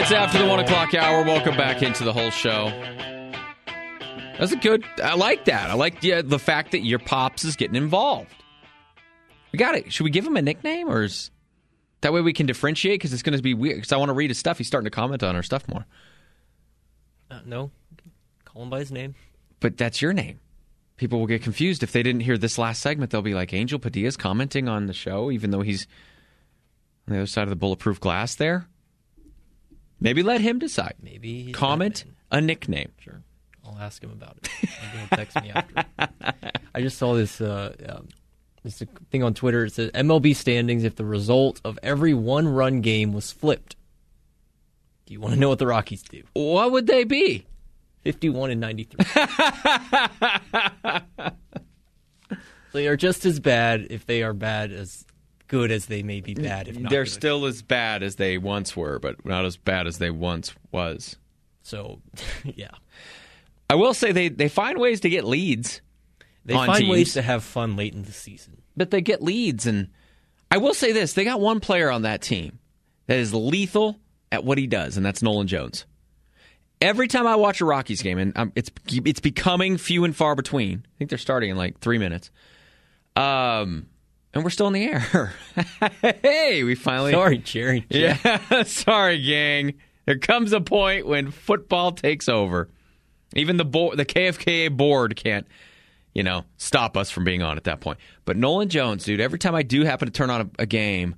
minutes after the 1 o'clock hour. Welcome back into the whole show. That's a good. I like that. I like the fact that your pops is getting involved. We got it. Should we give him a nickname, or is that way we can differentiate? Because it's going to be weird. Because I want to read his stuff. He's starting to comment on our stuff more. No, call him by his name. But that's your name. People will get confused if they didn't hear this last segment. They'll be like, Angel Padilla's commenting on the show, even though he's on the other side of the bulletproof glass there. Maybe let him decide. Maybe he's comment a nickname. Sure. I'll ask him about it. Maybe he'll text me after. I just saw this this thing on Twitter. It says MLB standings if the result of every one-run game was flipped. Do you want to know what the Rockies do? What would they be? 51 and 93. They are just as bad if they are bad as good as they may be bad. If not, they're still as bad as they once were, but not as bad as they once was. So, yeah. I will say they find ways to get leads. They find ways to have fun late in the season. But they get leads, and I will say this. They got one player on that team that is lethal at what he does, and that's Nolan Jones. Every time I watch a Rockies game, and it's becoming few and far between. I think they're starting in like 3 minutes. And we're still in the air. Hey, we finally... Sorry, Jerry. Yeah, sorry, gang. There comes a point when football takes over. Even the KFKA board can't, stop us from being on at that point. But Nolan Jones, dude, every time I do happen to turn on a game,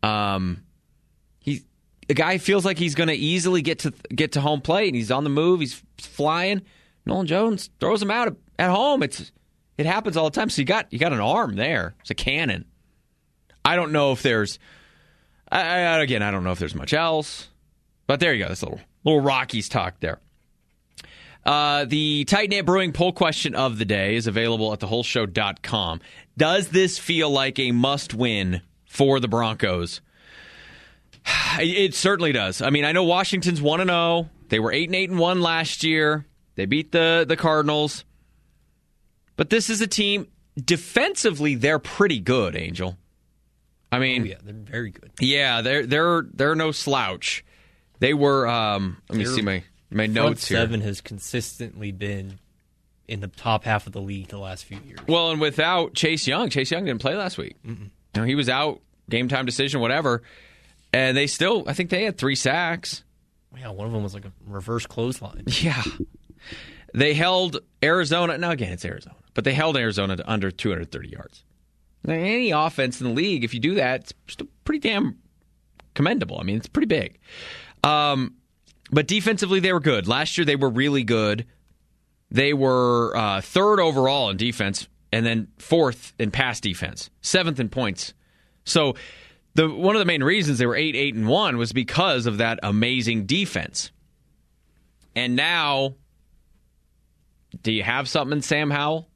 the guy feels like he's going to easily get to home plate, and he's on the move. He's flying. Nolan Jones throws him out at home. It happens all the time. So you got an arm there. It's a cannon. I don't know if there's I don't know if there's much else. But there you go. That's a little Rockies talk there. The Tight Knit Brewing poll question of the day is available at thewholeshow.com. Does this feel like a must-win for the Broncos? It certainly does. I mean, I know Washington's 1-0. They were 8-1 last year. They beat the Cardinals. But this is a team, defensively, they're pretty good, Angel. I mean, yeah, they're very good. Yeah, they're no slouch. They were. Let me see my notes here. Front seven has consistently been in the top half of the league the last few years. Well, and without Chase Young didn't play last week. He was out, game time decision, whatever. And they still, I think they had 3 sacks. Yeah, one of them was like a reverse clothesline. Yeah. They held Arizona. Now, again, it's Arizona. But they held Arizona to under 230 yards. Now, any offense in the league, if you do that, it's still pretty damn commendable. I mean, it's pretty big. But defensively, they were good. Last year, they were really good. They were 3rd overall in defense, and then 4th in pass defense, 7th in points. So one of the main reasons they were 8-1 was because of that amazing defense. And now, do you have something in Sam Howell?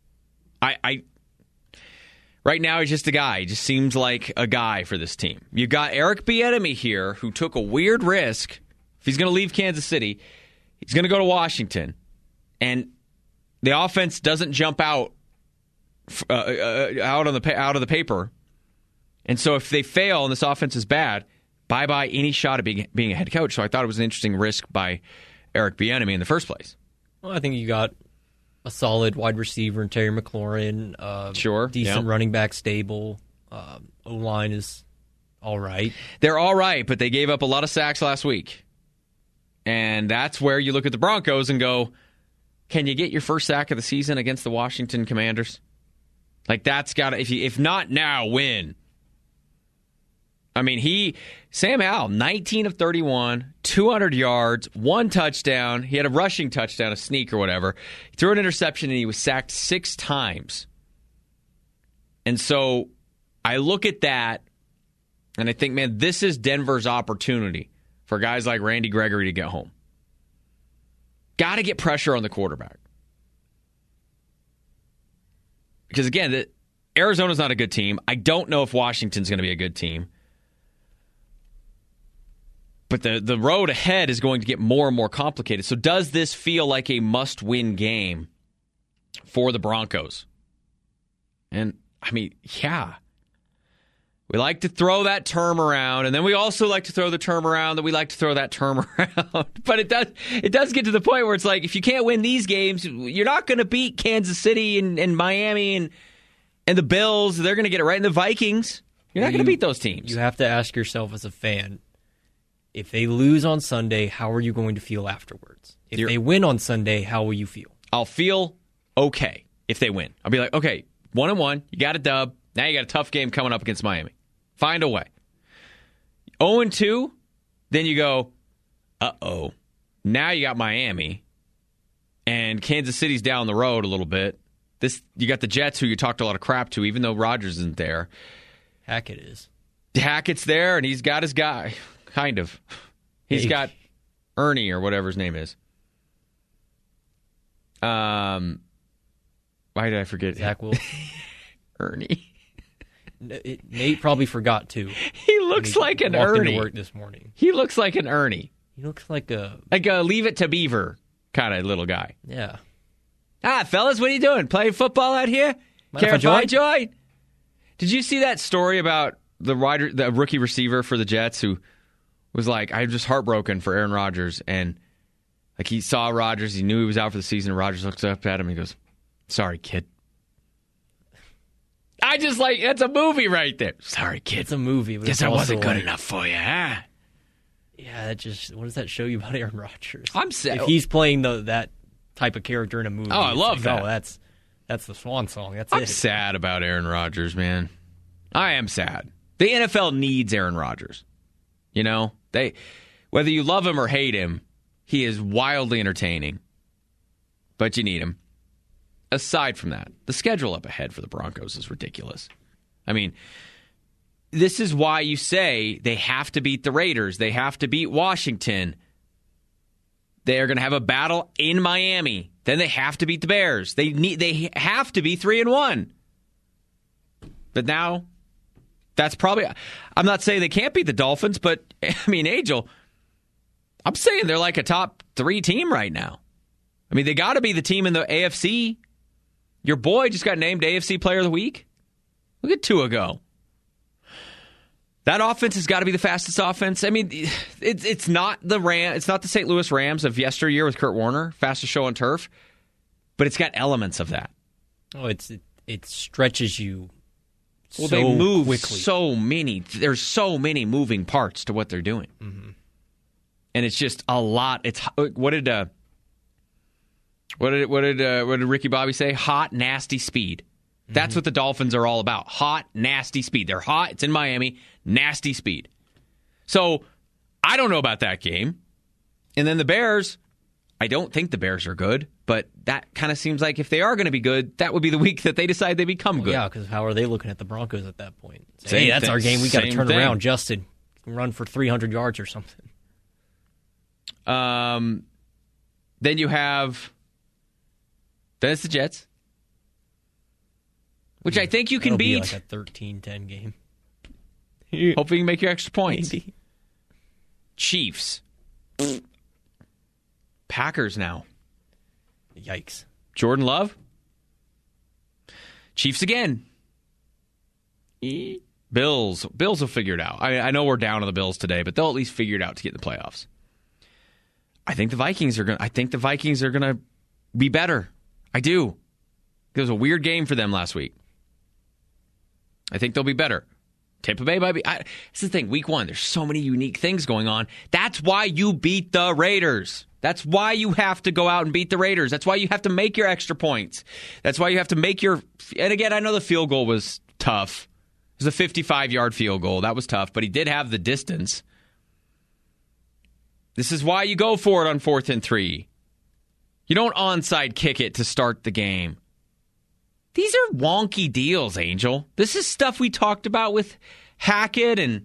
Right now, he's just a guy. He just seems like a guy for this team. You got Eric Bieniemy here, who took a weird risk. If he's going to leave Kansas City, he's going to go to Washington, and the offense doesn't jump out out of the paper. And so if they fail and this offense is bad, bye-bye any shot at being a head coach. So I thought it was an interesting risk by Eric Bieniemy in the first place. Well, I think you got a solid wide receiver in Terry McLaurin. Sure. Decent running back stable. O-line is all right. They're all right, but they gave up a lot of sacks last week. And that's where you look at the Broncos and go, can you get your first sack of the season against the Washington Commanders? Like, that's got to, if not now, when? I mean, Sam Howell, 19 of 31, 200 yards, 1 touchdown. He had a rushing touchdown, a sneak or whatever. He threw an interception, and he was sacked 6 times. And so I look at that, and I think, man, this is Denver's opportunity for guys like Randy Gregory to get home. Got to get pressure on the quarterback. Because, again, Arizona's not a good team. I don't know if Washington's going to be a good team. But the road ahead is going to get more and more complicated. So does this feel like a must-win game for the Broncos? And, I mean, yeah. We like to throw that term around, and then we also like to throw the term around that we like to throw that term around. But it does get to the point where it's like, if you can't win these games, you're not going to beat Kansas City and Miami and the Bills. They're going to get it right. And the Vikings, you're not going to beat those teams. You have to ask yourself as a fan, if they lose on Sunday, how are you going to feel afterwards? If they win on Sunday, how will you feel? I'll feel okay if they win. I'll be like, okay, 1-1, you got a dub. Now you got a tough game coming up against Miami. Find a way. 0-2, then you go, uh-oh. Now you got Miami, and Kansas City's down the road a little bit. You got the Jets, who you talked a lot of crap to, even though Rodgers isn't there. Hackett is. Hackett's there, and he's got his guy, kind of. He's got Ernie, or whatever his name is. Why did I forget? Zach Wilson. Ernie. Nate probably forgot too. He looks like an Ernie. Into work this morning. He looks like an Ernie. He looks like a Leave It to Beaver kind of little guy. Yeah. Fellas, what are you doing? Playing football out here? Care if I join? Did you see that story about the rookie receiver for the Jets who was like, I'm just heartbroken for Aaron Rodgers, and like he saw Rodgers, he knew he was out for the season, and Rodgers looks up at him and he goes, sorry, kid. I just like, that's a movie right there. Sorry, kid. It's a movie. But guess I wasn't good enough for you, huh? Yeah, what does that show you about Aaron Rodgers? I'm sad. If he's playing that type of character in a movie. Oh, I love that. Oh, that's the swan song. I'm sad about Aaron Rodgers, man. I am sad. The NFL needs Aaron Rodgers. You know, whether you love him or hate him, he is wildly entertaining. But you need him. Aside from that, the schedule up ahead for the Broncos is ridiculous. I mean, this is why you say they have to beat the Raiders. They have to beat Washington. They are going to have a battle in Miami. Then they have to beat the Bears. They have to be 3-1. But now, that's probably... I'm not saying they can't beat the Dolphins, but, I mean, Angel, I'm saying they're like a top 3 team right now. I mean, they got to be the team in the AFC. Your boy just got named AFC Player of the Week. Look at Tua go. That offense has got to be the fastest offense. I mean, it's not it's not the St. Louis Rams of yesteryear with Kurt Warner, fastest show on turf, but it's got elements of that. Oh, it stretches you. Well, so they move quickly. There's so many moving parts to what they're doing, and it's just a lot. It's what did Ricky Bobby say? Hot, nasty speed. That's what the Dolphins are all about. Hot, nasty speed. They're hot. It's in Miami. Nasty speed. So I don't know about that game. And then the Bears, I don't think the Bears are good, but that kind of seems like if they are going to be good, that would be the week that they decide they become good. Yeah, because how are they looking at the Broncos at that point? Say, hey, that's our game. We got to turn around. Justin, run for 300 yards or something. Then it's the Jets. Which I think you can beat. Be like a 13-10 game. Hopefully you can make your extra points. Maybe. Chiefs. Packers now. Yikes. Jordan Love. Chiefs again. Bills. Bills will figure it out. I know we're down on the Bills today, but they'll at least figure it out to get in the playoffs. I think the Vikings are gonna be better. I do. It was a weird game for them last week. I think they'll be better. Tampa Bay might be. It's the thing. Week 1, there's so many unique things going on. That's why you beat the Raiders. That's why you have to go out and beat the Raiders. That's why you have to make your extra points. That's why you have to make your... And again, I know the field goal was tough. It was a 55-yard field goal. That was tough, but he did have the distance. This is why you go for it on 4th and 3. You don't onside kick it to start the game. These are wonky deals, Angel. This is stuff we talked about with Hackett and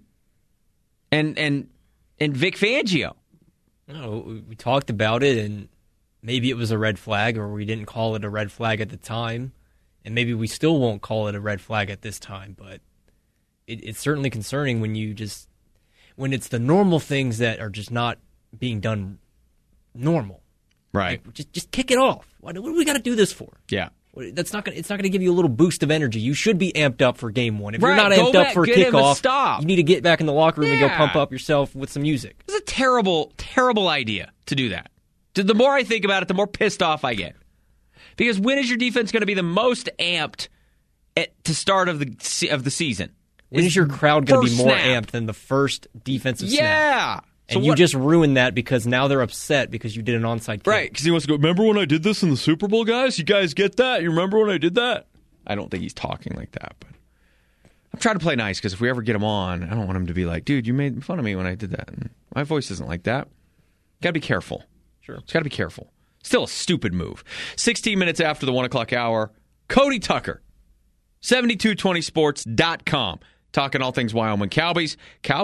Vic Fangio. No, we talked about it, and maybe it was a red flag, or we didn't call it a red flag at the time, and maybe we still won't call it a red flag at this time. But it's certainly concerning when it's the normal things that are just not being done normal. Right. Like, just kick it off. What do we got to do this for? Yeah. It's not going to give you a little boost of energy. You should be amped up for game one. If you're Right, not go amped up back, for a get him a kickoff, stop. you need to get back in the locker room and go Yeah. pump up yourself with some music. It's a terrible, terrible idea to do that. The more I think about it, the more pissed off I get. Because when is your defense going to be the most amped to start of the season? When is your crowd going to be first more snap. amped than the first defensive snap? Yeah. And you just ruined that because now they're upset because you did an onside kick. Right, because he wants to go, remember when I did this in the Super Bowl, guys? You guys get that? You remember when I did that? I don't think he's talking like that, but I'm trying to play nice because if we ever get him on, I don't want him to be like, dude, you made fun of me when I did that. And my voice isn't like that. Got to be careful. Sure. It's got to be careful. Still a stupid move. 16 minutes after the 1 o'clock hour, Cody Tucker, 7220sports.com. Talking all things Wyoming Cowboys.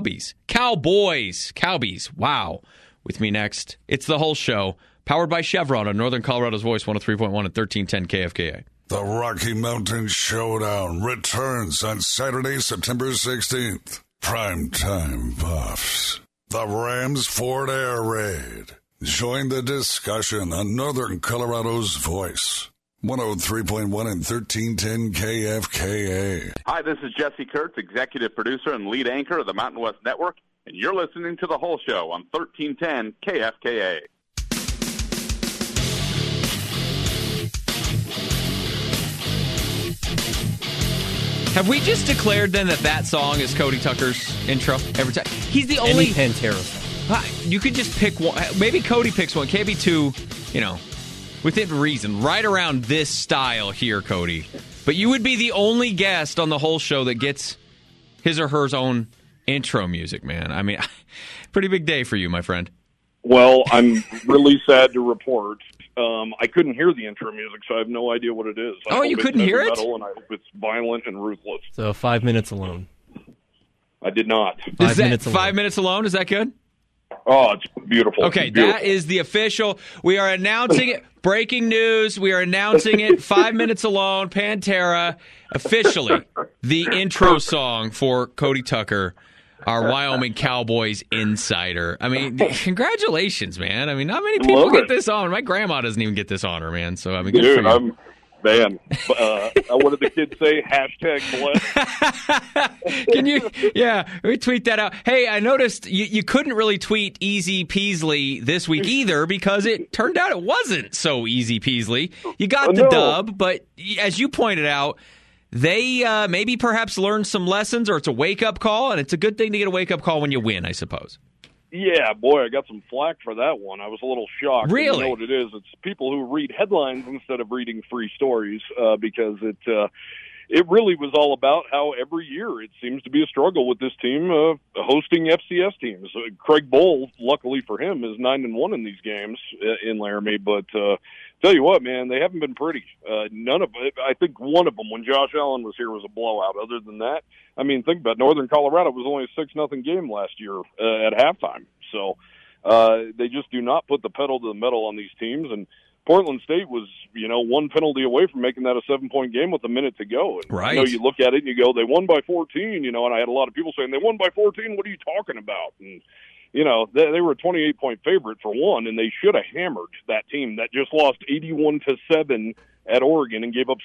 Wow. With me next, it's the whole show. Powered by Chevron on Northern Colorado's Voice, 103.1 and 1310 KFKA. The Rocky Mountain Showdown returns on Saturday, September 16th. Primetime Buffs. The Rams Ford Air Raid. Join the discussion on Northern Colorado's Voice. 103.1 and 1310 KFKA. Hi, this is Jesse Kurtz, executive producer and lead anchor of the Mountain West Network, and you're listening to The Whole Show on 1310 KFKA. Have we just declared then that song is Cody Tucker's intro every time? He's the only... Any Pantera song. You could just pick one. Maybe Cody picks one. Can't be two, within reason. Right around this style here, Cody. But you would be the only guest on the whole show that gets his or her own intro music, man. I mean, pretty big day for you, my friend. Well, I'm really sad to report. I couldn't hear the intro music, so I have no idea what it is. I hope you it's couldn't heavy hear it? metal, and I hope it's violent and ruthless. So 5 minutes alone. I did not. 5 minutes alone. 5 minutes alone? Is that good? Oh, it's beautiful. Okay, It's beautiful. that is the official. We are announcing it. Breaking news. We are announcing it. 5 minutes alone. Pantera, officially the intro song for Cody Tucker, our Wyoming Cowboys insider. I mean, congratulations, man. I mean, not many people Love get it. this honor. My grandma doesn't even get this honor, man. So, I mean, good for Dude, you. what did the kids say? Hashtag blessed. Can you? Yeah, we tweet that out. Hey, I noticed you couldn't really tweet easy peasly this week either because it turned out it wasn't so easy peasly. You got the No. dub, but as you pointed out, they maybe perhaps learned some lessons, or it's a wake up call, and it's a good thing to get a wake up call when you win, I suppose. Yeah, boy, I got some flack for that one. I was a little shocked. Really? You know what it is? It's people who read headlines instead of reading free stories because it really was all about how every year it seems to be a struggle with this team hosting FCS teams. Craig Bowl, luckily for him, is 9-1 in these games in Laramie. But tell you what, man, they haven't been pretty. None of it. I think one of them, when Josh Allen was here, was a blowout. Other than that, I mean, think about it. Northern Colorado was only a 6-0 game last year at halftime. So they just do not put the pedal to the metal on these teams. And Portland State was, one penalty away from making that a 7-point game with a minute to go. And Right. you look at it and you go, they won by 14, and I had a lot of people saying, they won by 14, what are you talking about? And, they were a 28-point favorite for one, and they should have hammered that team that just lost 81-7 at Oregon and gave up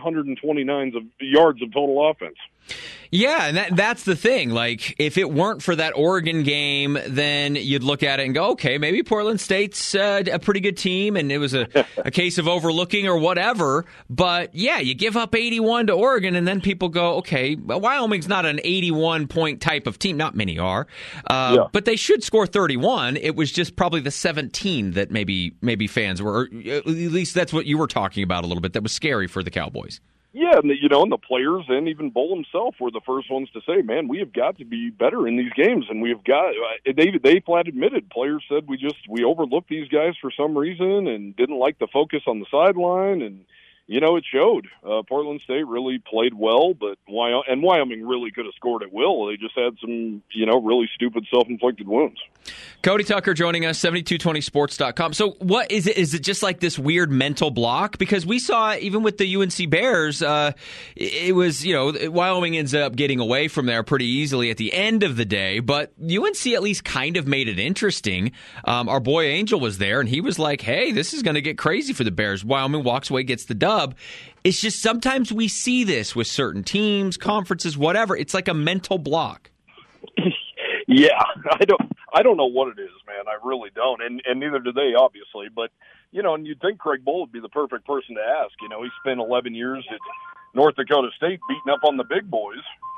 729 yards of total offense. Yeah, and that's the thing. Like, if it weren't for that Oregon game, then you'd look at it and go, okay, maybe Portland State's a pretty good team, and it was a case of overlooking or whatever. But, yeah, you give up 81 to Oregon, and then people go, okay, Wyoming's not an 81-point type of team. Not many are. But they should score 31. It was just probably the 17 that maybe fans were, or at least that's what you were talking about a little bit. That was scary for the Cowboys. Yeah, and the players and even Bull himself were the first ones to say, man, we have got to be better in these games. And we have got, they flat admitted, players said we overlooked these guys for some reason and didn't like the focus on the sideline. And, it showed. Portland State really played well, but Wyoming really could have scored at will. They just had some, really stupid self-inflicted wounds. Cody Tucker joining us, 7220sports.com. So what is it? Is it just like this weird mental block? Because we saw, even with the UNC Bears, it was, Wyoming ends up getting away from there pretty easily at the end of the day, but UNC at least kind of made it interesting. Our boy Angel was there, and he was like, hey, this is going to get crazy for the Bears. Wyoming walks away, gets the dub. dub. It's just sometimes we see this with certain teams, conferences, whatever. It's like a mental block. Yeah, I don't know what it is, man. I really don't, and neither do they, obviously. But and you'd think Craig Bohl would be the perfect person to ask. He spent 11 years at North Dakota State beating up on the big boys,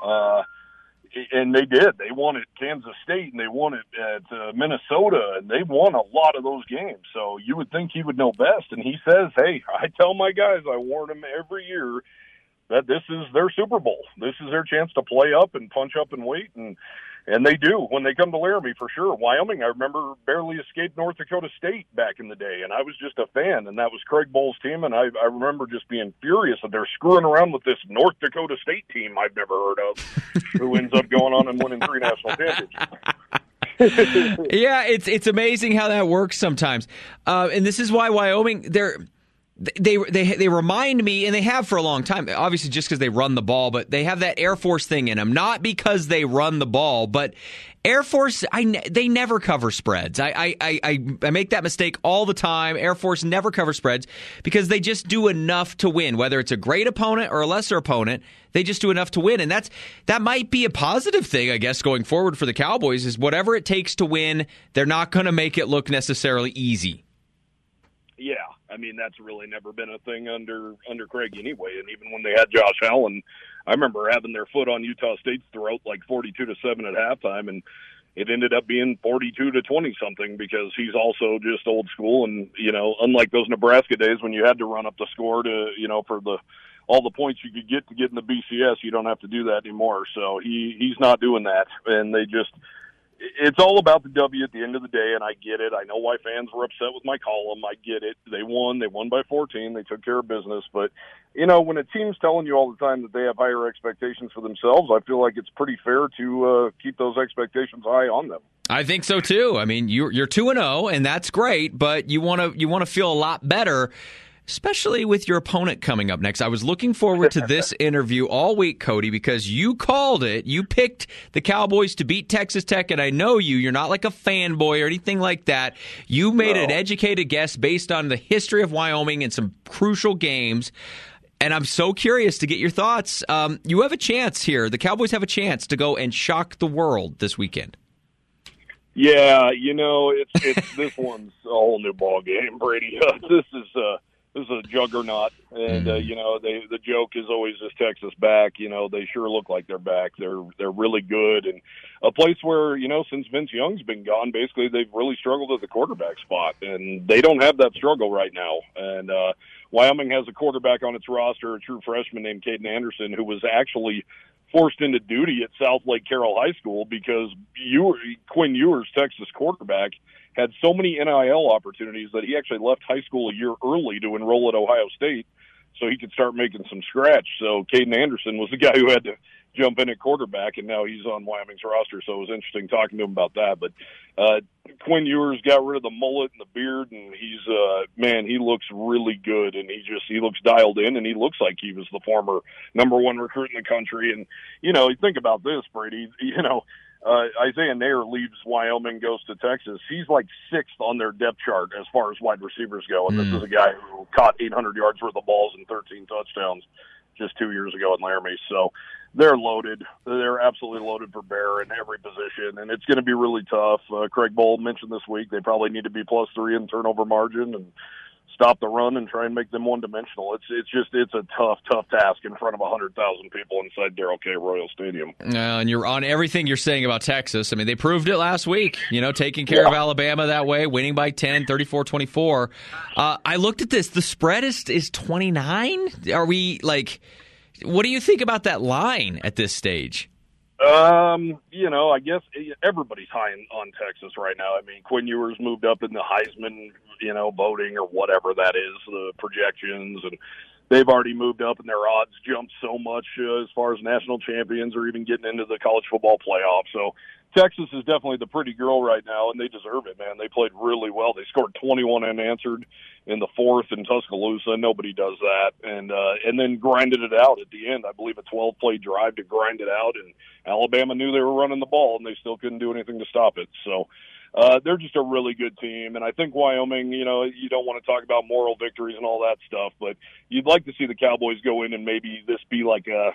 and they did. They won at Kansas State, and they won it at Minnesota, and they won a lot of those games. So you would think he would know best. And he says, "Hey, I tell my guys, I warn them every year that this is their Super Bowl. This is their chance to play up and punch up and wait." And they do when they come to Laramie, for sure. Wyoming, I remember, barely escaped North Dakota State back in the day, and I was just a fan, and that was Craig Bohl's team, and I remember just being furious that they're screwing around with this North Dakota State team I've never heard of, who ends up going on and winning 3 national championships. Yeah, it's amazing how that works sometimes. And this is why Wyoming, they remind me, and they have for a long time, obviously just because they run the ball, but they have that Air Force thing in them. Not because they run the ball, but Air Force, they never cover spreads. I make that mistake all the time. Air Force never cover spreads because they just do enough to win. Whether it's a great opponent or a lesser opponent, they just do enough to win. And that might be a positive thing, I guess, going forward for the Cowboys, is whatever it takes to win, they're not going to make it look necessarily easy. Yeah, I mean, that's really never been a thing under Craig anyway. And even when they had Josh Allen, I remember having their foot on Utah State's throat like 42-7 at halftime, and it ended up being 42-20 something because he's also just old school. And unlike those Nebraska days when you had to run up the score to for all the points you could get to get in the BCS, you don't have to do that anymore. So he's not doing that, and it's all about the W at the end of the day, and I get it. I know why fans were upset with my column. I get it. They won by 14. They took care of business. But, when a team's telling you all the time that they have higher expectations for themselves, I feel like it's pretty fair to keep those expectations high on them. I think so, too. I mean, you're 2-0, and that's great, but you want to feel a lot better, especially with your opponent coming up next. I was looking forward to this interview all week, Cody, because you called it. You picked the Cowboys to beat Texas Tech, and I know you're not like a fanboy or anything like that. You made an educated guess based on the history of Wyoming and some crucial games, and I'm so curious to get your thoughts. You have a chance here. The Cowboys have a chance to go and shock the world this weekend. Yeah, it's this one's a whole new ball game, Brady. This is a juggernaut, and the joke is always is Texas back. They sure look like they're back. They're really good, and a place where since Vince Young's been gone, basically they've really struggled at the quarterback spot, and they don't have that struggle right now. And Wyoming has a quarterback on its roster, a true freshman named Caden Anderson, who was actually forced into duty at South Lake Carroll High School because Quinn Ewers, Texas quarterback, had so many NIL opportunities that he actually left high school a year early to enroll at Ohio State so he could start making some scratch. So Caden Anderson was the guy who had to jump in at quarterback, and now he's on Wyoming's roster, so it was interesting talking to him about that. But Quinn Ewers got rid of the mullet and the beard, and he looks really good, and he looks dialed in, and he looks like he was the former number 1 recruit in the country. And, you think about this, Brady, Isaiah Nair leaves Wyoming, goes to Texas. He's like 6th on their depth chart as far as wide receivers go, and this is a guy who caught 800 yards worth of balls and 13 touchdowns just 2 years ago in Laramie. So they're loaded. They're absolutely loaded for bear in every position, and it's going to be really tough. Craig Bohl mentioned this week they probably need to be +3 in turnover margin and stop the run and try and make them one-dimensional. It's a tough task in front of 100,000 people inside Darrell K. Royal Stadium. And you're on everything you're saying about Texas. I mean, they proved it last week, taking care of Alabama that way, winning by 10, 34-24. I looked at this. The spread is 29? Are we, what do you think about that line at this stage? I guess everybody's high on Texas right now. I mean, Quinn Ewers moved up in the Heisman, voting or whatever that is, the projections, and they've already moved up and their odds jumped so much as far as national champions or even getting into the college football playoff. So Texas is definitely the pretty girl right now, and they deserve it, man. They played really well. They scored 21 unanswered in the 4th in Tuscaloosa. Nobody does that. And then grinded it out at the end. I believe a 12-play drive to grind it out, and Alabama knew they were running the ball, and they still couldn't do anything to stop it. So they're just a really good team. And I think Wyoming, you don't want to talk about moral victories and all that stuff, but you'd like to see the Cowboys go in and maybe this be like a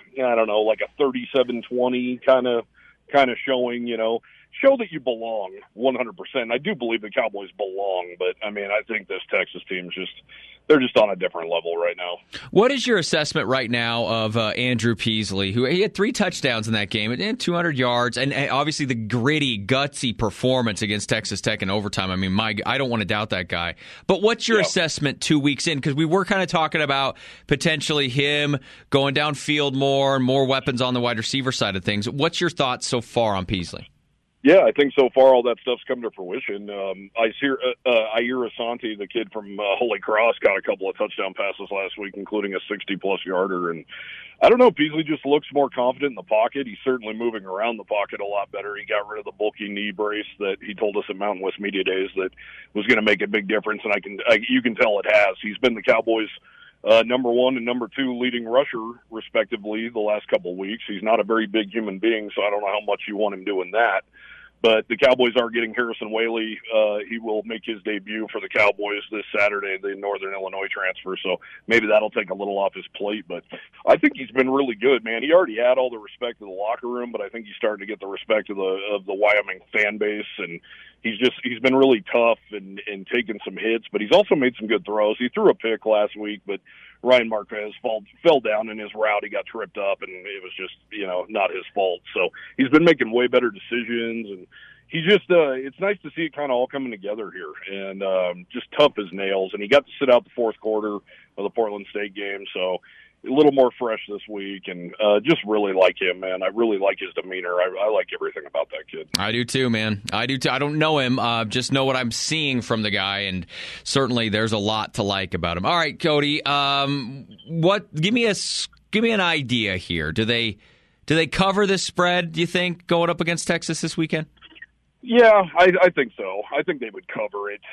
37-20 kind of showing, show that you belong 100%. I do believe the Cowboys belong, but I think this Texas team they're just on a different level right now. What is your assessment right now of Andrew Peasley, who he had 3 touchdowns in that game and 200 yards, and obviously the gritty, gutsy performance against Texas Tech in overtime? I don't want to doubt that guy. But what's your assessment 2 weeks in? Because we were kind of talking about potentially him going downfield more and more weapons on the wide receiver side of things. What's your thoughts so far on Peasley? Yeah, I think so far all that stuff's come to fruition. Ayer Asante, the kid from Holy Cross, got a couple of touchdown passes last week, including a 60-plus yarder. And I don't know, Peasley just looks more confident in the pocket. He's certainly moving around the pocket a lot better. He got rid of the bulky knee brace that he told us at Mountain West Media Days that was going to make a big difference, and you can tell it has. He's been the Cowboys' number 1 and number 2 leading rusher, respectively, the last couple of weeks. He's not a very big human being, so I don't know how much you want him doing that. But the Cowboys are getting Harrison Whaley. He will make his debut for the Cowboys this Saturday, the Northern Illinois transfer. So maybe that'll take a little off his plate. But I think he's been really good, man. He already had all the respect of the locker room, but I think he's starting to get the respect of the Wyoming fan base. And he's been really tough and taking some hits, but he's also made some good throws. He threw a pick last week, but Ryan Marquez fell down in his route. He got tripped up, and it was just, not his fault. So he's been making way better decisions, and he just, it's nice to see it kind of all coming together here, and just tough as nails. And he got to sit out the fourth quarter of the Portland State game, so a little more fresh this week, and just really like him, man. I really like his demeanor. I like everything about that kid. I do too, man. I do too. I don't know him, just know what I'm seeing from the guy, and certainly there's a lot to like about him. All right, Cody, give me an idea here. Do they cover this spread, do you think, going up against Texas this weekend? Yeah, I think so. I think they would cover it.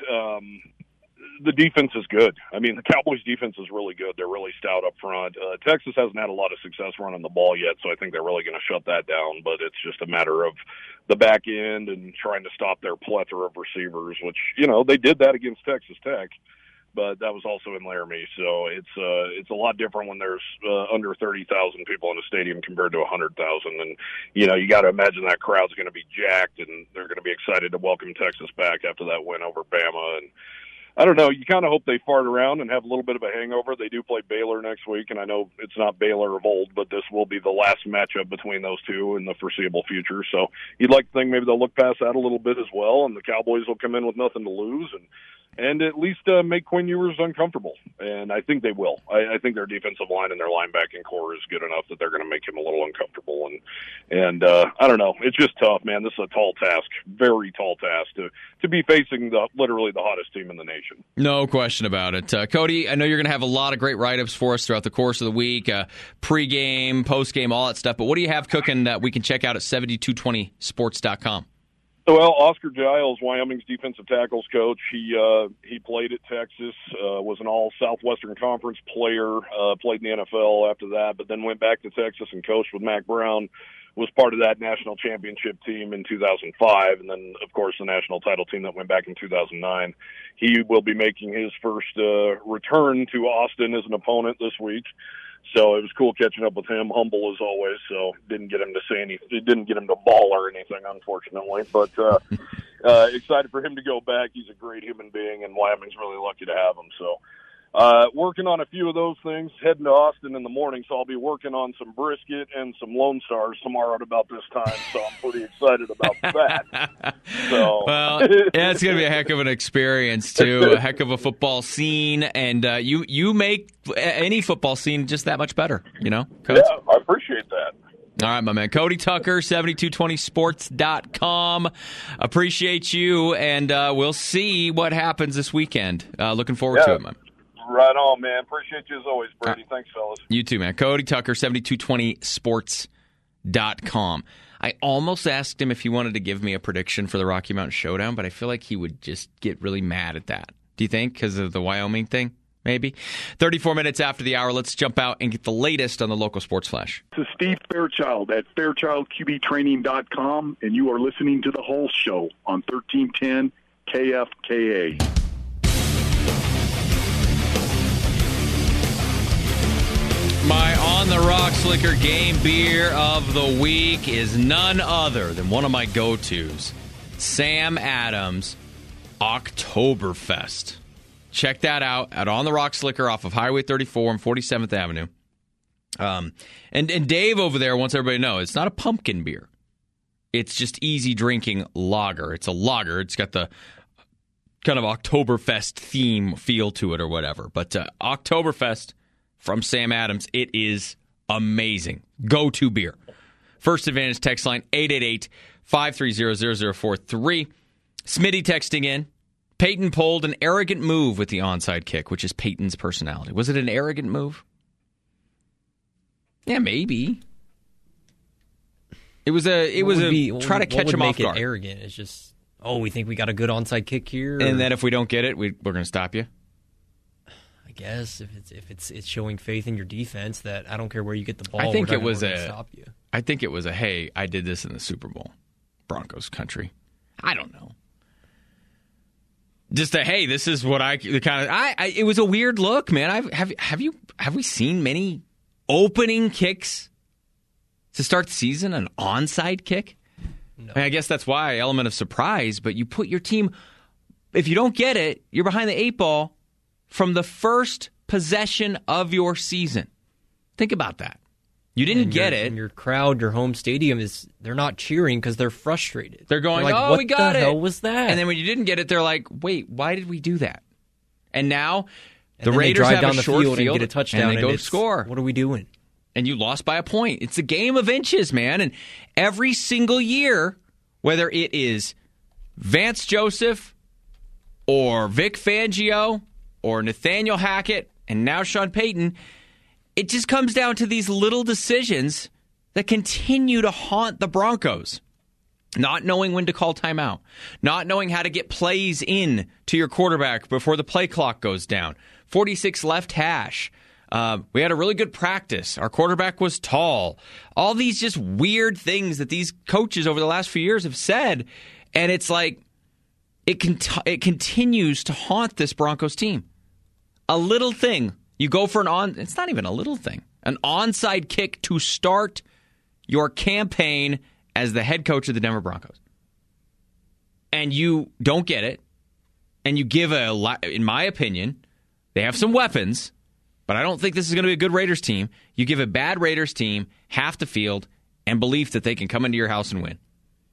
The defense is good. The Cowboys' defense is really good. They're really stout up front. Texas hasn't had a lot of success running the ball yet, so I think they're really going to shut that down. But it's just a matter of the back end and trying to stop their plethora of receivers, which, they did that against Texas Tech, but that was also in Laramie. So it's a lot different when there's under 30,000 people in a stadium compared to 100,000. And, you got to imagine that crowd's going to be jacked, and they're going to be excited to welcome Texas back after that win over Bama. And I don't know. You kind of hope they fart around and have a little bit of a hangover. They do play Baylor next week, and I know it's not Baylor of old, but this will be the last matchup between those two in the foreseeable future. So you'd like to think maybe they'll look past that a little bit as well, and the Cowboys will come in with nothing to lose and at least make Quinn Ewers uncomfortable. And I think they will. I think their defensive line and their linebacking core is good enough that they're going to make him a little uncomfortable. And I don't know. It's just tough, man. This is a tall task, very tall task to be facing literally the hottest team in the nation. No question about it. Cody, I know you're going to have a lot of great write-ups for us throughout the course of the week, pre-game, post-game, all that stuff. But what do you have cooking that we can check out at 7220sports.com? Well, Oscar Giles, Wyoming's defensive tackles coach, he played at Texas, was an all-Southwestern Conference player, played in the NFL after that, but then went back to Texas and coached with Mack Brown, was part of that national championship team in 2005, and then, of course, the national title team that went back in 2009. He will be making his first return to Austin as an opponent this week. So it was cool catching up with him, humble as always. So didn't get him to say anything, didn't get him to bawl or anything, unfortunately. But excited for him to go back. He's a great human being, and Wyoming's really lucky to have him. So working on a few of those things, heading to Austin in the morning. So I'll be working on some brisket and some Lone Stars tomorrow at about this time. So I'm pretty excited about that. So well, yeah, it's going to be a heck of an experience too. A heck of a football scene, and you make any football scene just that much better. Coach? Yeah, I appreciate that. All right, my man. Cody Tucker, 7220sports.com. Appreciate you, and we'll see what happens this weekend. Looking forward to it, man. Right on, man. Appreciate you as always, Brady. Thanks, fellas. You too, man. Cody Tucker, 7220sports.com. I almost asked him if he wanted to give me a prediction for the Rocky Mountain Showdown, but I feel like he would just get really mad at that. Do you think? Because of the Wyoming thing? maybe. 34 minutes after the hour, let's jump out and get the latest on the local sports flash. This is Steve Fairchild at FairchildQBTraining.com, and you are listening to The Whole Show on 1310 KFKA. My On the Rocks Liquor game beer of the week is none other than one of my go-tos, Sam Adams Oktoberfest. Check that out at On the Rocks Liquor off of Highway 34 and 47th Avenue. And Dave over there wants everybody to know it's not a pumpkin beer. It's just easy drinking lager. It's a lager. It's got the kind of Oktoberfest theme feel to it or whatever. But Oktoberfest from Sam Adams, it is amazing. Go-to beer. First Advantage text line 888-530-0043. Smitty texting in. Peyton pulled an arrogant move with the onside kick, which is Peyton's personality. Was it an arrogant move? Yeah, maybe. It was try to catch him off guard. Arrogant. It's just, we think we got a good onside kick here, and then if we don't get it, we're going to stop you. I guess if it's showing faith in your defense that I don't care where you get the ball. I think it was stop you. I think it was hey, I did this in the Super Bowl, Broncos country. I don't know. Just hey, this is what it was a weird look, man. Have we seen many opening kicks to start the season? An onside kick? No. I guess that's why element of surprise. But you put your team, if you don't get it, you're behind the 8 ball from the first possession of your season. Think about that. You didn't get it. And your crowd, your home stadium they're not cheering because they're frustrated. They're going, like, we got it. What the hell was that? And then when you didn't get it, they're like, wait, why did we do that? And now the Raiders drive have down a the short field and get a touchdown and they go score. What are we doing? And you lost by a point. It's a game of inches, man. And every single year, whether it is Vance Joseph or Vic Fangio or Nathaniel Hackett and now Sean Payton, it just comes down to these little decisions that continue to haunt the Broncos. Not knowing when to call timeout. Not knowing how to get plays in to your quarterback before the play clock goes down. 46 left hash. We had a really good practice. Our quarterback was tall. All these just weird things that these coaches over the last few years have said. And it's like it continues to haunt this Broncos team. A little thing. You go for it's not even a little thing. An onside kick to start your campaign as the head coach of the Denver Broncos. And you don't get it. And you give in my opinion, they have some weapons, but I don't think this is going to be a good Raiders team. You give a bad Raiders team half the field and belief that they can come into your house and win.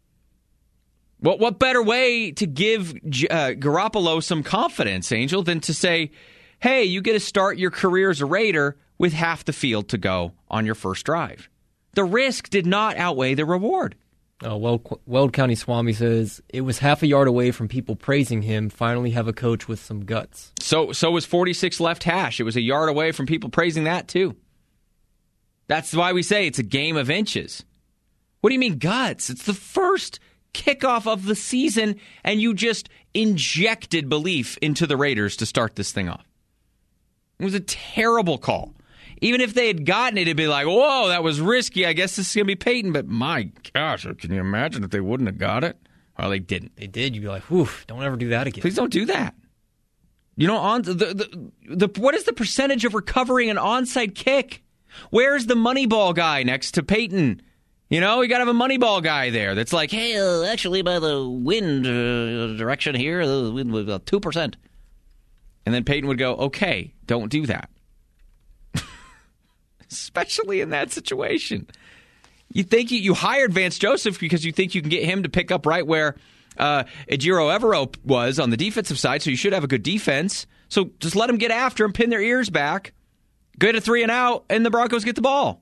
What better way to give Garoppolo some confidence, Angel, than to say, hey, you get to start your career as a Raider with half the field to go on your first drive. The risk did not outweigh the reward. Weld County Swami says, it was half a yard away from people praising him. Finally have a coach with some guts. So was 46 left hash. It was a yard away from people praising that, too. That's why we say it's a game of inches. What do you mean guts? It's the first kickoff of the season, and you just injected belief into the Raiders to start this thing off. It was a terrible call. Even if they had gotten it, it'd be like, whoa, that was risky. I guess this is going to be Peyton. But my gosh, can you imagine if they wouldn't have got it? Well, they didn't. They did. You'd be like, whew, don't ever do that again. Please don't do that. You know, what is the percentage of recovering an onside kick? Where's the money ball guy next to Peyton? You know, you got to have a money ball guy there that's like, hey, actually, by the wind direction here, the wind was 2%. And then Peyton would go, okay, don't do that. Especially in that situation. You think you hired Vance Joseph because you think you can get him to pick up right where Ejiro Evero was on the defensive side, so you should have a good defense. So just let them get after him, pin their ears back, get a 3 and out, and the Broncos get the ball.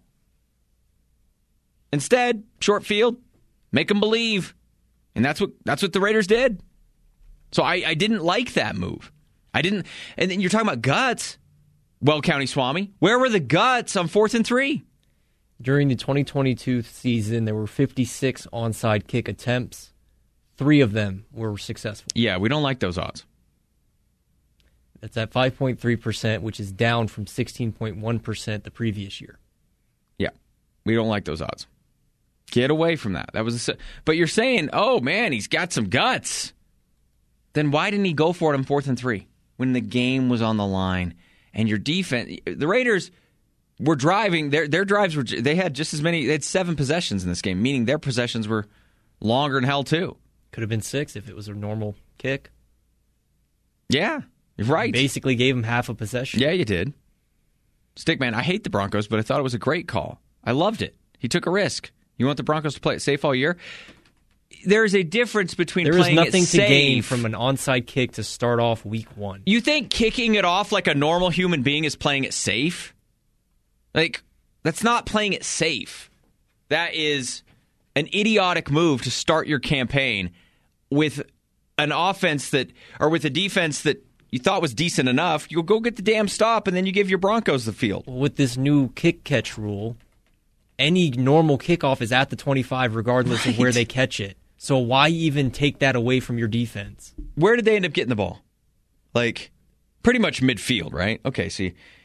Instead, short field, make them believe. And that's what the Raiders did. So I didn't like that move. I didn't. And then you're talking about guts. Weld County Swami, where were the guts on 4th and 3? During the 2022 season, there were 56 onside kick attempts. 3 of them were successful. Yeah, we don't like those odds. That's at 5.3%, which is down from 16.1% the previous year. Yeah, we don't like those odds. Get away from that. But you're saying, oh man, he's got some guts. Then why didn't he go for it on 4th and 3 when the game was on the line? And your defense, the Raiders were driving. Their drives were. They had just as many. They had 7 possessions in this game, meaning their possessions were longer than hell too. Could have been 6 if it was a normal kick. Yeah, you're right. You basically gave him half a possession. Yeah, you did. Stickman, I hate the Broncos, but I thought it was a great call. I loved it. He took a risk. You want the Broncos to play it safe all year? There's a difference between there playing it safe. There is nothing to gain from an onside kick to start off week 1. You think kicking it off like a normal human being is playing it safe? Like, that's not playing it safe. That is an idiotic move to start your campaign with an offense or with a defense that you thought was decent enough. You'll go get the damn stop, and then you give your Broncos the field. With this new kick catch rule, any normal kickoff is at the 25 regardless of where they catch it. So why even take that away from your defense? Where did they end up getting the ball? Like, pretty much midfield, right? Okay, see,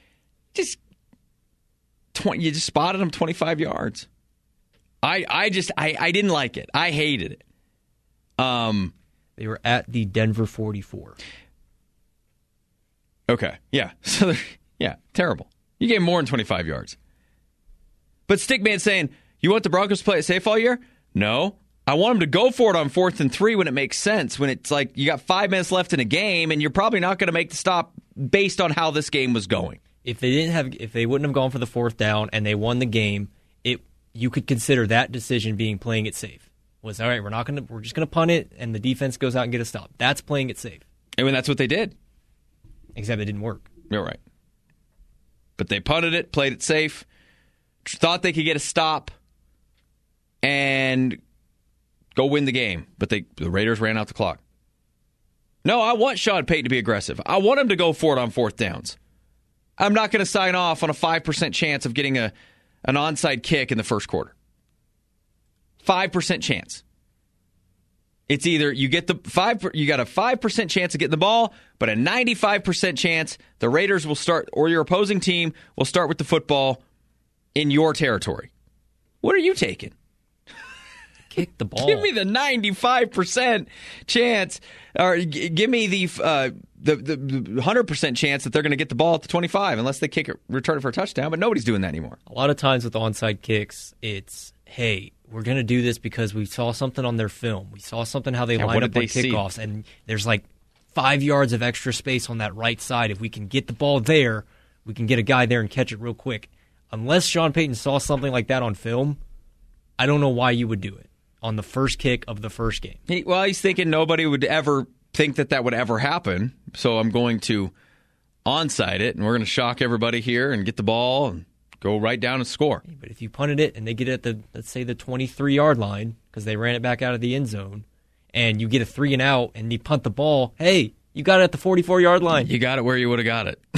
you just spotted them 25 yards. I didn't like it. I hated it. They were at the Denver 44. Okay, yeah. So, yeah, terrible. You gave more than 25 yards. But Stickman's saying, you want the Broncos to play it safe all year? No. I want them to go for it on 4th and 3 when it makes sense, when it's like you got 5 minutes left in a game and you're probably not going to make the stop based on how this game was going. If they wouldn't have gone for the 4th down and they won the game, you could consider that decision being playing it safe. Was all right, we're just gonna punt it and the defense goes out and get a stop. That's playing it safe. And that's what they did. Except it didn't work. You're right. But they punted it, played it safe, thought they could get a stop and go win the game. But the Raiders ran out the clock. No, I want Sean Payton to be aggressive. I want him to go for it on 4th downs. I'm not going to sign off on a 5% chance of getting an onside kick in the first quarter. 5% chance. It's either you got a 5% chance of getting the ball, but a 95% chance the Raiders will start, or your opposing team will start with the football in your territory. What are you taking? Kick the ball. Give me the 95% chance, or give me the 100% chance that they're going to get the ball at the 25, unless they return it for a touchdown. But nobody's doing that anymore. A lot of times with onside kicks, it's, hey, we're going to do this because we saw something on their film. We saw something how they line up on kickoffs, and there's like 5 yards of extra space on that right side. If we can get the ball there, we can get a guy there and catch it real quick. Unless Sean Payton saw something like that on film, I don't know why you would do it on the first kick of the first game. He's thinking nobody would ever think that would ever happen, so I'm going to onside it, and we're going to shock everybody here and get the ball and go right down and score. But if you punted it and they get it at let's say the 23-yard line because they ran it back out of the end zone, and you get a 3 and out and you punt the ball, hey, you got it at the 44-yard line. You got it where you would have got it.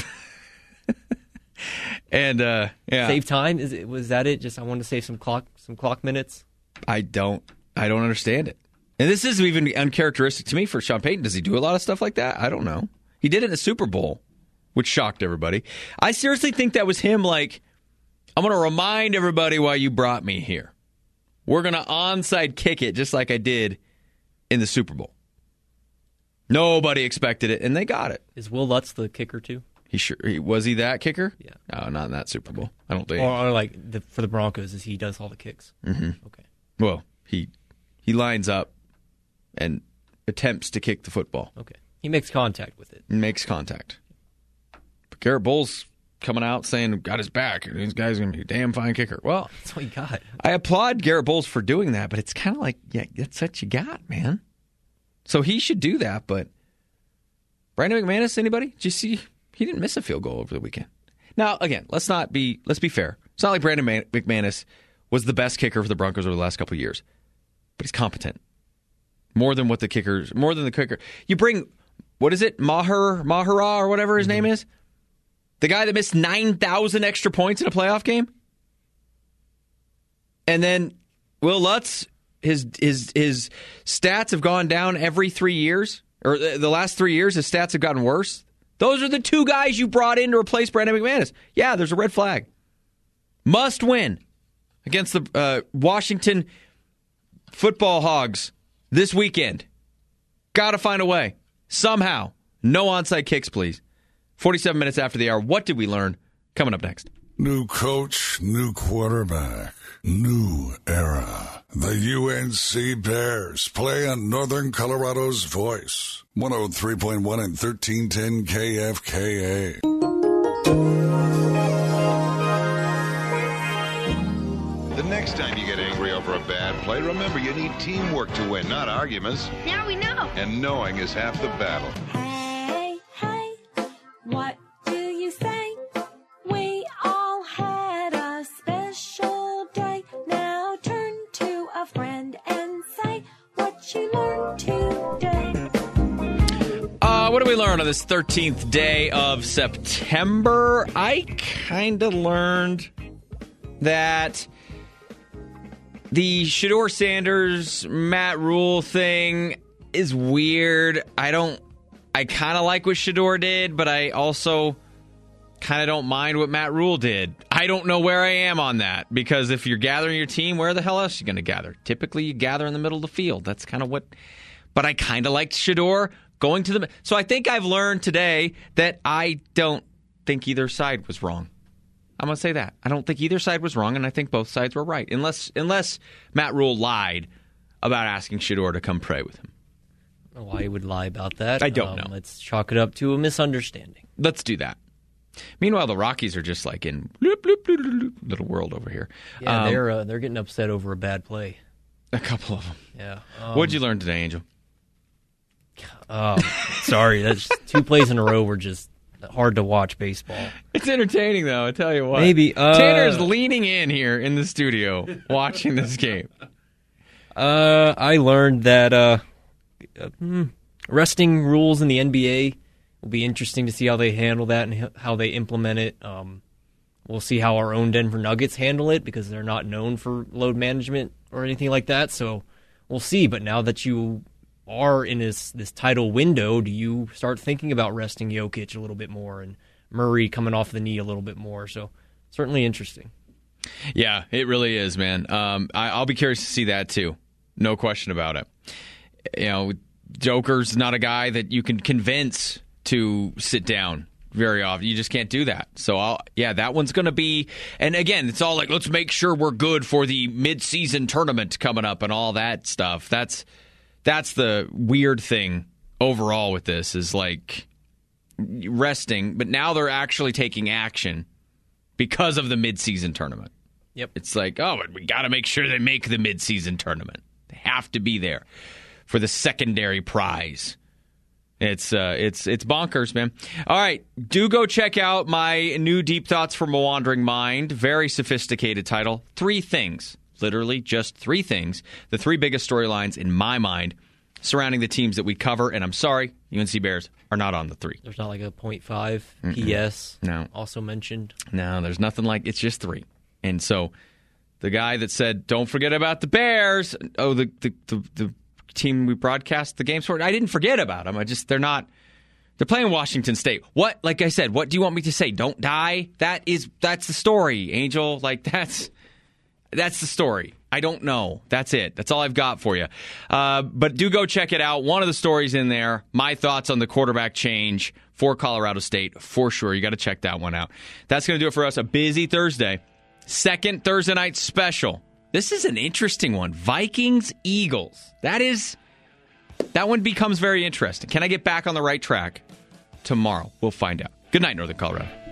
And yeah, save time. Was that it? Just I wanted to save some clock minutes. I don't understand it. And this is even uncharacteristic to me for Sean Payton. Does he do a lot of stuff like that? I don't know. He did it in the Super Bowl, which shocked everybody. I seriously think that was him like, I'm going to remind everybody why you brought me here. We're going to onside kick it just like I did in the Super Bowl. Nobody expected it, and they got it. Is Will Lutz the kicker too? Was he that kicker? Yeah. Oh, not in that Super Bowl. I don't think. Or like for the Broncos, he does all the kicks. Mm-hmm. Okay. Well, he lines up and attempts to kick the football. Okay. He makes contact with it. Makes contact. But Garrett Bowles coming out saying, got his back, and this guy's going to be a damn fine kicker. Well, that's what you got. I applaud Garrett Bowles for doing that, but it's kind of like, yeah, that's what you got, man. So he should do that, but Brandon McManus, anybody? Did you see? He didn't miss a field goal over the weekend. Now, again, let's be fair. It's not like Brandon McManus was the best kicker for the Broncos over the last couple of years, but he's competent. More than the kicker. You bring, what is it, Mahara or whatever his name is? The guy that missed 9,000 extra points in a playoff game? And then Will Lutz, his stats have gone down every 3 years, or the last 3 years, his stats have gotten worse. Those are the two guys you brought in to replace Brandon McManus. Yeah, there's a red flag. Must win against the Washington football Hogs this weekend. Got to find a way. Somehow. No onside kicks, please. 47 minutes after the hour. What did we learn? Coming up next. New coach, new quarterback, new era. The UNC Bears play on Northern Colorado's voice. 103.1 and 1310 KFKA. The next time you get angry over a bad play, remember you need teamwork to win, not arguments. Now we know. And knowing is half the battle. Hey, what do you say? We all had a special day. Now turn to a friend and say what you learned today. What did we learn on this 13th day of September? I kind of learned that the Shedeur Sanders, Matt Rule thing is weird. I kind of like what Shedeur did, but I also kind of don't mind what Matt Rule did. I don't know where I am on that, because if you're gathering your team, where the hell else are you going to gather? Typically, you gather in the middle of the field. That's kind of what... But I kind of liked Shedeur going to the... So I think I've learned today that I don't think either side was wrong. I'm going to say that. I don't think either side was wrong, and I think both sides were right. Unless Matt Rule lied about asking Shedeur to come pray with him. Why he would lie about that? I don't know. Let's chalk it up to a misunderstanding. Let's do that. Meanwhile, the Rockies are just like in bloop, bloop, bloop, bloop, bloop, little world over here. Yeah, they're getting upset over a bad play. A couple of them. Yeah. What'd you learn today, Angel? Sorry, that's two plays in a row were just hard to watch baseball. It's entertaining, though. I tell you what. Maybe Tanner's leaning in here in the studio watching this game. I learned that resting rules in the NBA will be interesting to see how they handle that and how they implement it. We'll see how our own Denver Nuggets handle it, because they're not known for load management or anything like that. So we'll see. But now that you are in this title window, do you start thinking about resting Jokic a little bit more and Murray coming off the knee a little bit more? So certainly interesting. Yeah, it really is, man. I'll be curious to see that too. No question about it. You know, Joker's not a guy that you can convince to sit down very often. You just can't do that. So, that one's going to be... And again, it's all like, let's make sure we're good for the mid-season tournament coming up and all that stuff. That's the weird thing overall with this, is like resting, but now they're actually taking action because of the mid-season tournament. Yep. It's like, but we got to make sure they make the mid-season tournament. They have to be there for the secondary prize. It's bonkers, man. All right, do go check out my new Deep Thoughts from a Wandering Mind. Very sophisticated title. 3 things. Literally just 3 things. The 3 biggest storylines in my mind surrounding the teams that we cover. And I'm sorry, UNC Bears are not on the 3. There's not like a 0.5 PS No. also mentioned. No, there's nothing like, it's just 3. And so the guy that said, don't forget about the Bears. Oh, the team we broadcast the games for, I didn't forget about them. They're playing Washington State. What, like I said, what do you want me to say? Don't die? That's the story, Angel. Like, that's the story. I don't know. That's it. That's all I've got for you. But do go check it out. One of the stories in there, my thoughts on the quarterback change for Colorado State, for sure. You got to check that one out. That's going to do it for us. A busy Thursday. Second Thursday night special. This is an interesting one. Vikings-Eagles. That one becomes very interesting. Can I get back on the right track tomorrow? We'll find out. Good night, Northern Colorado.